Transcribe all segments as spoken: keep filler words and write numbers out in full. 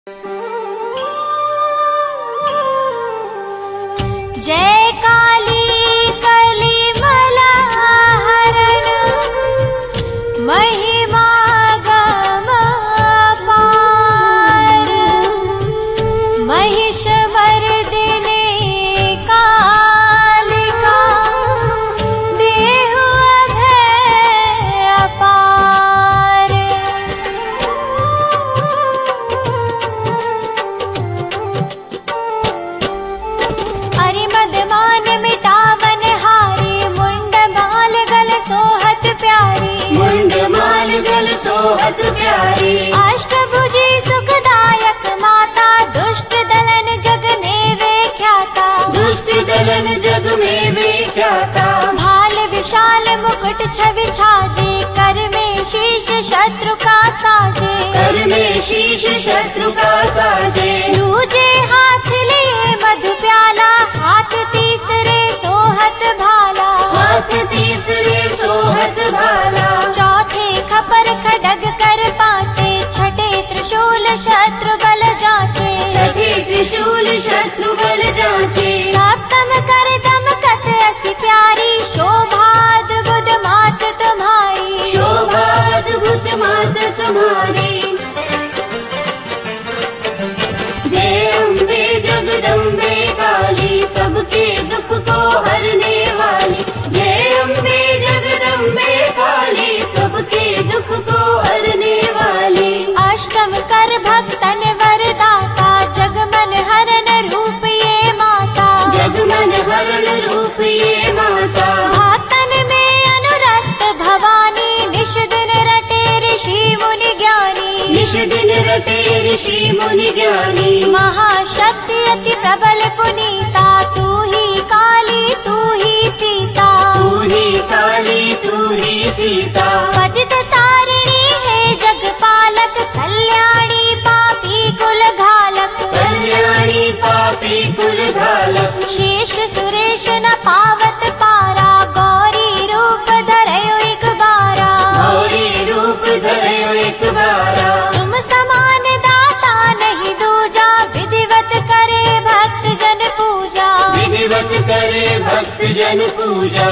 जय काली कलिमला हरण महिमा गम पार महिष मर्दिनी कालिका देहु अभय अपार। अरि मदमान मिटावन हारी मुंड माल गल सोहत प्यारी मुंड माल गल सोहत प्यारी। अष्टभुजी सुखदायक माता दुष्ट दलन जग में विख्याता दुष्ट दलन जग में विख्याता। भाल विशाल मुकुट छवि छाजे कर में शीश शत्रु का साजे कर में शीश शत्रु का साजे। दूजे हाथ लिए मधु प्याला हाथ तीसरे सोहत भाला हाथ तीसरे सोहत भाला। चौथे खपर खडग कर पांचे छठे त्रिशूल शत्रु बल जाचे छठे त्रिशूल शत्रु बल जाचे। सप्तम कर दमकत असी प्यारी शोभाद्भुत मात तुम्हारी शोभाद्भुत मात तुम्हारी। जय अम्बे जगदम्बे काली सबके दुख को हरने वाली। जय अम्बे जगदम्बे काली सबके दुख को हरने वाली। अष्टम कर भक्तन वरदाता जगमन हरण रूप ये माता जगमन हरण रूप ये माता। भातन में अनुरक्त भवानी निश दिन रटे ऋषि मुनि ज्ञानी निश दिन रटे ऋषि मुनि ज्ञानी। महाशक्ति अति प्रबल पुनीता तू ही काली तू ही सीता तू ही काली तू ही सीता। पतित तारिणी है जगपालक कल्याणी पापी कुल घालक कल्याणी पापी कुल घालक। शेष सुरेश न पावत पारा गौरी रूप धरयो एक बारा गौरी रूप धरयो एक बारा। तुम समान दाता नहीं दूजा विधिवत करे भक्त जन पूजा विधिवत करे भक्त जन पूजा।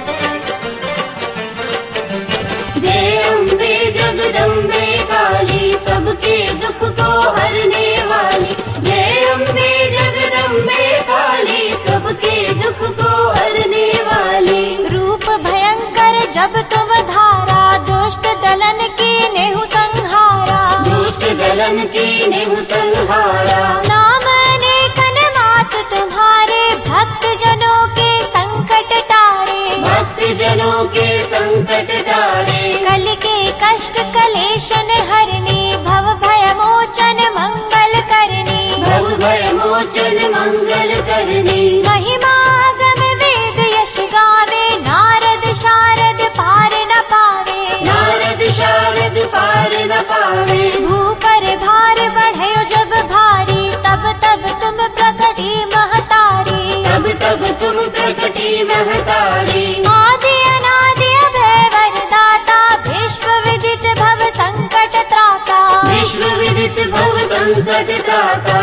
जय अम्बे जगदम्बे काली सबके दुख को हरने वाली। जय अम्बे जगदम्बे काली सबके दुख को हरने वाली। रूप भयंकर जब तुम धारा दुष्ट दलन की नेहु संहारा दुष्ट दलन की नेहु संहारा। नाम अनेकन मात तुम्हारे भक्त जनों के संकट टारे भक्त जनों के संकट टारे। कल के कष्ट कलेशन हरनी भव भय मोचन मंगल करनी भव भय मोचन मंगल करनी। महिमा अगम वेद यश गावे नारद शारद पार न पावे नारद शारद पार न पावे। भूपर भार बढ़यो जब भारी तब तब तुम प्रकटी महतारी तब तब तुम प्रकटी महतारी। आदि अनादि अभय वरदाता विश्व विदित भव संकट त्राता विश्व विदित भव संकट त्राता।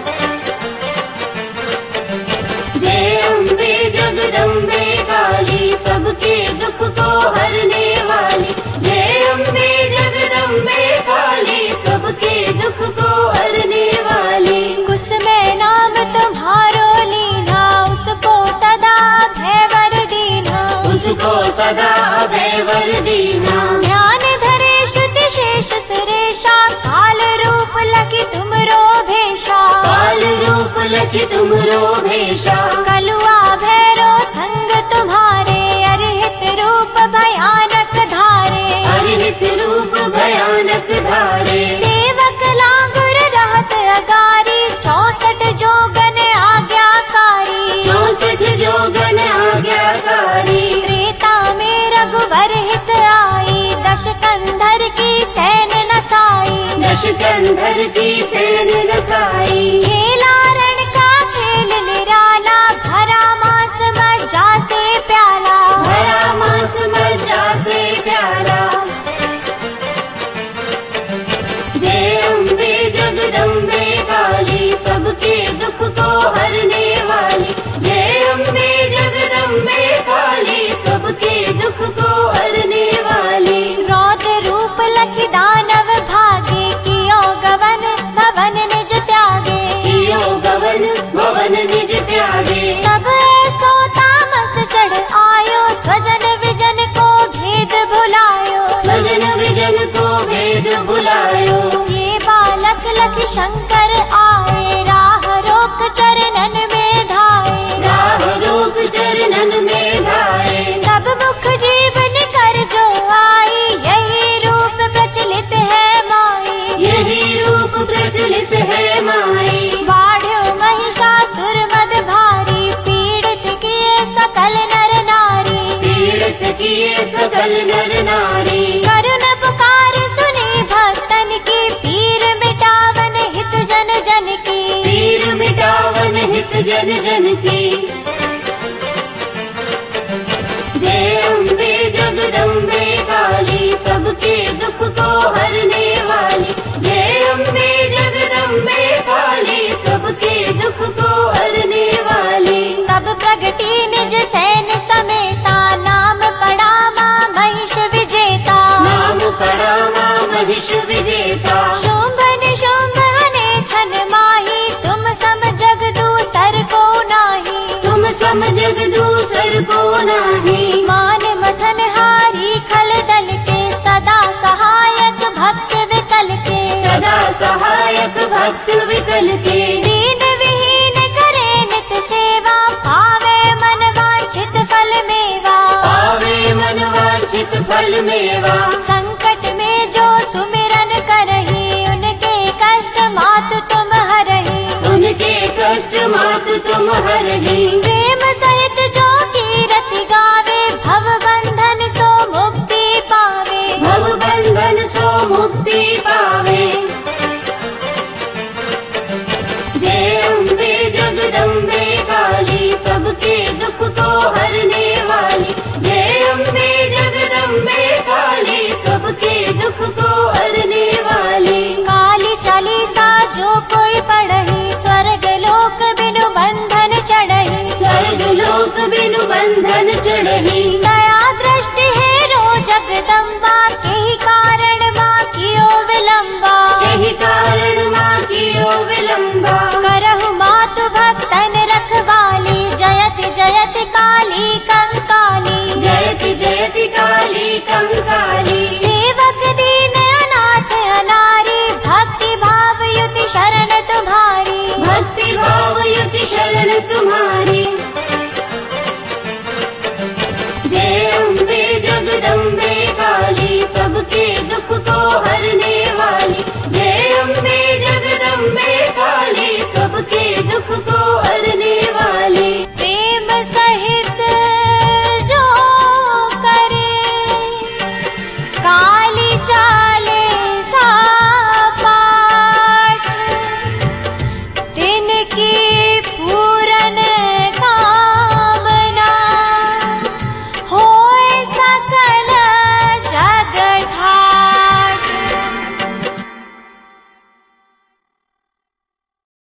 जय अम्बे जगदम्बे काली सबके दुख को हरने वाली। जय अम्बे जगदम्बे काली सबके दुख को हरने वाली। कुसुमय नाम तुम्हारो लीना उसको सदा भयवर दीना उसको सदा भयवर दीना। ध्यान धरे श्रुति शेष सुरेशा काल रूप लखी तुमरो भेषा काल रूप लखी तुमरो भेषा। कलुआ भैरो संग तुम्हारे अरहित रूप भयानक धारे अरहित रूप भयानक धारे। सेवक लांगुर रहत अगारी चौसठ जोगन आज्ञाकारी चौसठ जोगन आज्ञाकारी। त्रेता में रघुवर हित आई दश कंधर की सैन नसाई दश कंधर की सैन नसाई। खेला रण का खेल निराला भरा मास मज्जा से प्याला भरा मास मज्जा से प्याला। जय अम्बे जगदम्बे शंकर आए, राह रोक चरणन में धाए, राह रोक चरणन में धाए। तब मुख जीवन कर जो आई, यही रूप प्रचलित है माई, यही रूप प्रचलित है माई। बाढ़ो महिषासुर मद भारी, पीड़ित किए सकल नर नारी, पीड़ित किए सकल नर नारी। करुण पुकार सुनी भक्तन की, पीर मिटावन हित जन जन की, पीर मिटावन हित जन जन की। जय अम्बे जगदम्बे काली, सबके दुख को हरने वाली। जय अम्बे जगदम्बे काली, सबके दुख को हरने वाली। तब प्रगटी निज सैन्य समेता, नाम पड़ा मां महिष विजेता, नाम पड़ा मां महिष विजेता। शुंभ निशुंभ हने छन माही, तुम सम जग दूसर को नाही, तुम सम जग दूसर को नाही। मान मथन हारी खल दल के, सदा सहायक भक्त विकल के, सदा सहायक भक्त विकल के। दीन विहीन करे नित सेवा, पावे मन वांछित फल मेवा, पावे मन वांछित फल मेवा। संकट में जो सुमिरन करही, उनके कष्ट मात तुम हरही, उनके कष्ट मात तुम हरही। प्रेम सहित जो कीरति गावे, भव बंधन सो मुक्ति पावे, भव बंधन सो मुक्ति पावे। जय अम्बे जगदम्बे काली, सबके दुख को हरने वाली। जय अम्बे जगदम्बे काली, सबके दुख को हरने वाली। काली चालीसा जो कोई पढ़ही, स्वर्ग लोक बिनु बंधन चढ़ही, स्वर्ग लोक बिनु बंधन चढ़ही। दया दृष्टि है रो जगदम्बा, यही कारण माँ कियो विलंबा, यही कारण माँ कियो विलंबा। करहु मातु भक्तन रखवाली, जयति जयति काली कंकाली, जयति जयति काली कंकाली।